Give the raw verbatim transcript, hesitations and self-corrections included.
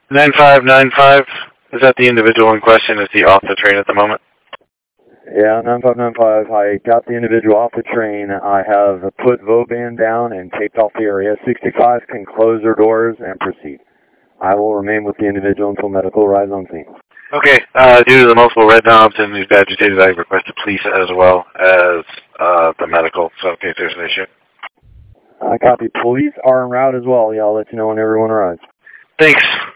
nine five nine five, is that the individual in question? Is he off the train at the moment? Yeah, nine five nine five, I got the individual off the train. I have put Voban down and taped off the area. sixty-five can close their doors and proceed. I will remain with the individual until medical arrives on scene. Okay, uh, due to the multiple red knobs and who's agitated, I request the police as well as uh, the medical, so in case there's an issue. I copy. Police are en route as well. Yeah, I'll let you know when everyone arrives. Thanks.